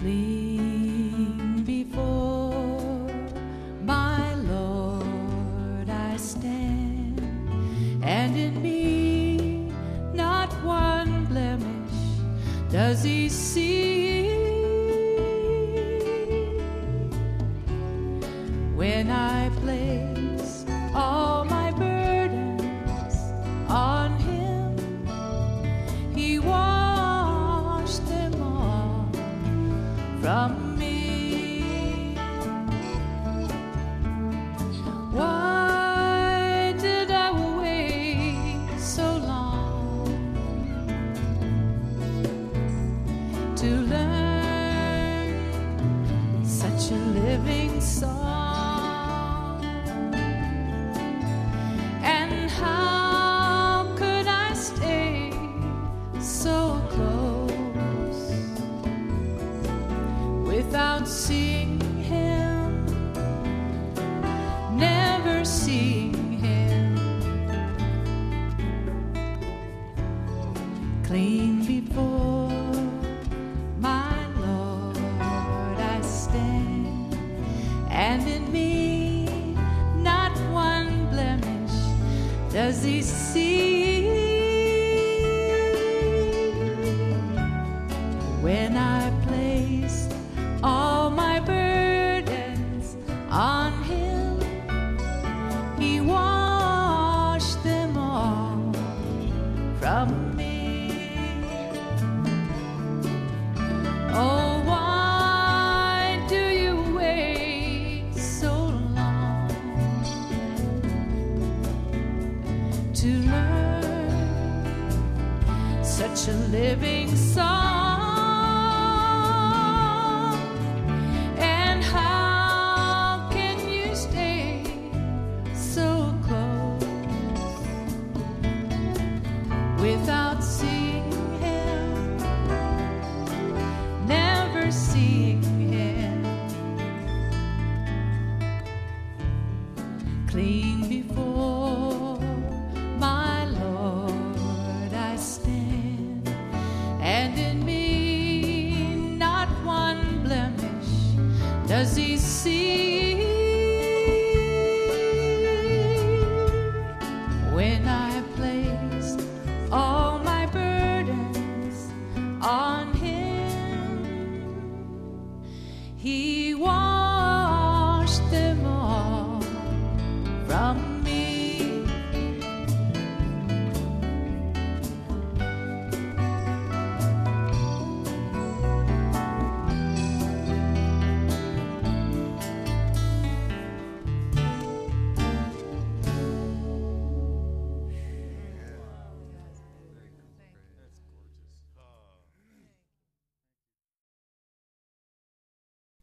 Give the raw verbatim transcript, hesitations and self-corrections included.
Clean before my Lord I stand, and in me not one blemish does he see. When I place all my burdens on him, he washed them all from me. Why did I wait so long to learn such a living song? And how could I stay so close without seeing him, never seeing him? Clean before my Lord I stand, and in me not one blemish does he see. When I place all my burdens on him, he washed them all from me. Oh, why do you wait so long to learn such a living song? And how can you stay so close without seeing him, never seeing him? Clean before my Lord I stand, and in me not one blemish does he see. When I placed all my burdens on him, he washed them all from